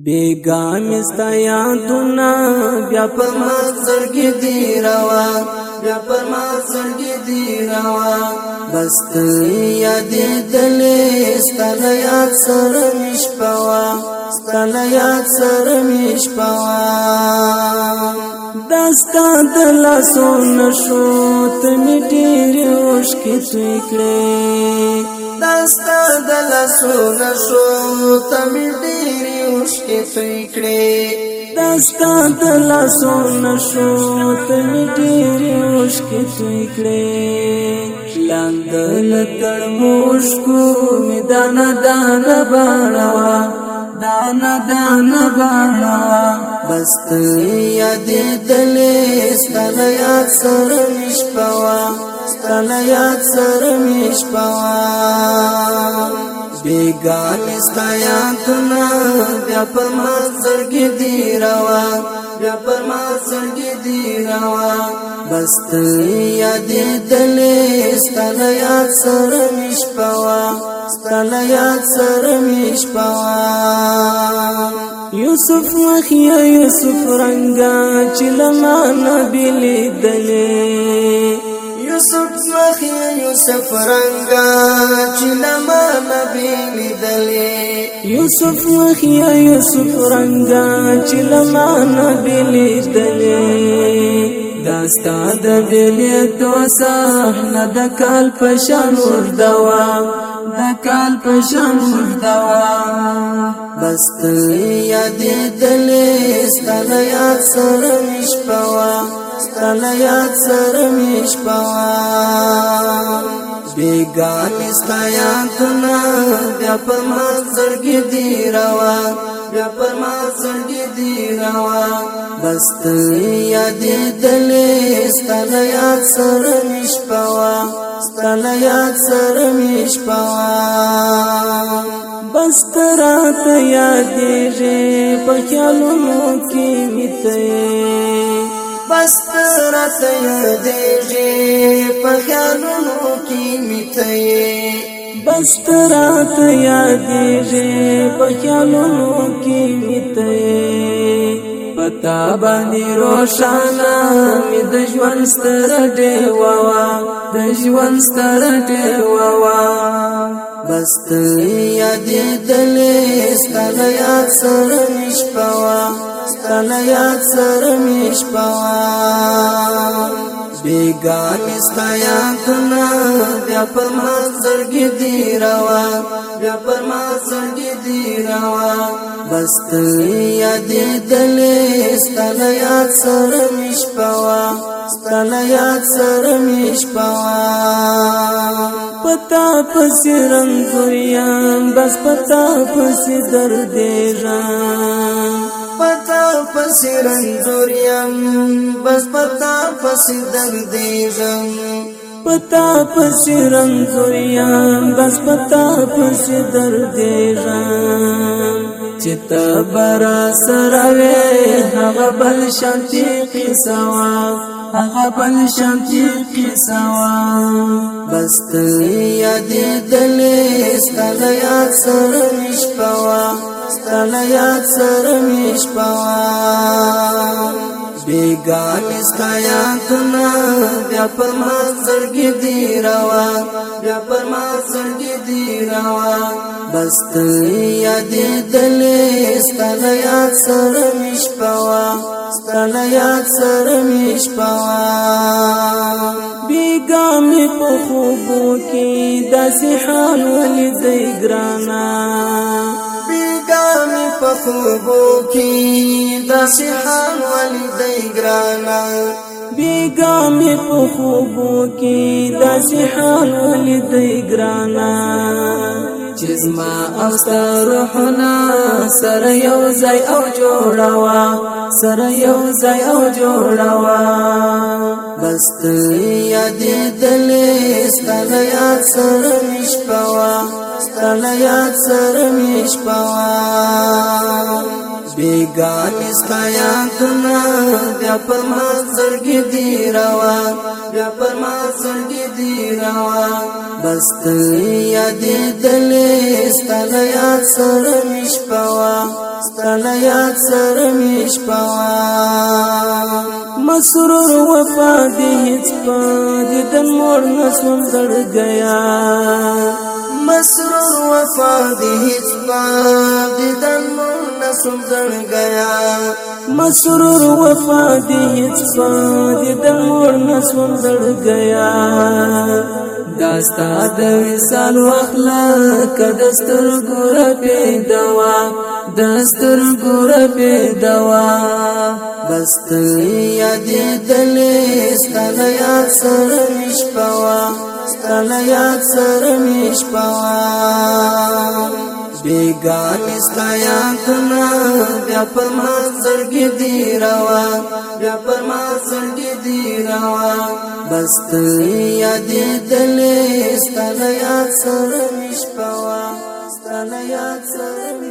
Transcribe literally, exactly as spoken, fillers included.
بیگام ستا یادونا بیا پر ما زړګي دی روا بیا پر ما زړګي دی روا بس یادې دلې ستنه یاد سره مش پوا ستنه یاد سره مش پوا دستا دلا سون شو ته می ډېر اوښکې توی کړې دستا دلا سون شو ته می ډېر اوښکې توی کړې دستا دلا سون شو ته می ډېر اوښکې توی کړې لاندل تر مشکو می دانا دانا باڼوا دانا دانا باڼوا بس یادې دلې ستنه یاد سره مش پوا ستنه یاد سره مش پوا بیگانې ستا یادونه بیا پر ما زړګي دی روا بیا پر ما زړګي دی روا بس یادې دلې ستنه یاد سره مش پوا ستنه یاد سره مش پوا یوسف مخیا یوسف رنگا چلما نبیلی دلی یوسف مخیا یوسف رنگا چلما نبیلی دلی یوسف مخیا یوسف رنگا چلما نبیلی دلی داستا د بیلی تو صحنه د کال پشان وردوا د کال پشان وردوا بس یادې دلې ستنه یاد سره مش پوا ستنه یاد سره مش پوا بیگانې ستا یادونه بیا پر ما زړګي دی روا بیا پر ما زړګي دی روا بس یادې دلې ستنه یاد سره مش پوا ستنه یاد سره مش پوا بس ترات یادېږي په خیالونو کې میته بس ترات یادېږي په خیالونو کې میته بس ترات یادېږي په خیالونو کې میته پتا باندې روشانا می د ژوند ستر ډېوا وا د ژوند ستر ډېوا وا بس یادې دلې ستنه یاد سره مش پوا ستنه یاد سره مش پوا بیگانې ستا یادونه بیا پر ما زړګي دی روا بیا پر ما زړګي دی روا بس یادې دلې ستنه یاد سره مش پوا ستنه یاد سره مش پوا پتا پسې رنګوريان بس پتا پسې درد ژوند پتا پسې رنګوريان بس پتا پسې درد ژوند پتا پسې رنګوريان بس پتا پسې درد ژوند چتا برا سروي هغه بل شانتي قصه وا هغه بل شانتي قصه وا بس یادې دلې ستنه یاد سره مش پوا ستنه یاد سره مش پوا بیگانې ستا یادونه بیا پر ما زړګي دی روا بیا پر ما زړګي دی روا بس یادې دلې ستنه یاد سره مش پوا ستنه یاد سره مش پوا بیگامې په خوبو کې داسې حال ولیدی ګرانا بیگامې په خوبو کې داسې حال ولیدی ګرانا بیگامې په خوبو کې داسې حال ولیدی ګرانا چې زما او ستا روحونه سره یو ځای او جوړوا سره یو ځای او جوړوا بس یادې دلې ستنه یاد سره مش پوا ستنه یاد سره مش پوا بیگانی ستا یادونه بیا پر ما زړګي دی روان بیا پر ما زړګي دی روان بس تل یادې دلې ستا له یاد سره مې شپه وه ستا له یاد سره مې شپه وه مسرور وفا دې هېڅ په دیدن موړ نه سوم زړ ګیا مسرور وفا دې هېڅ په دیدن موړ نه سوم زړ ګیا مسرور وفا دې هېڅ په دیدن موړ نه سوم زړ ګیا داستا د وصال واخلا کدستر ګور پیدوا دستر ګور پیدوا بس تل یادې دلې ستا له یاد سره مې شپه وه ستا له یاد سره مې شپه وه بیگانی ستا یادونه بیا پر ما زړګي دی روان بیا پر ما زړګي دی روان بس تل یادې دلې ستا له یاد سره مې شپه وه ستا له یاد سره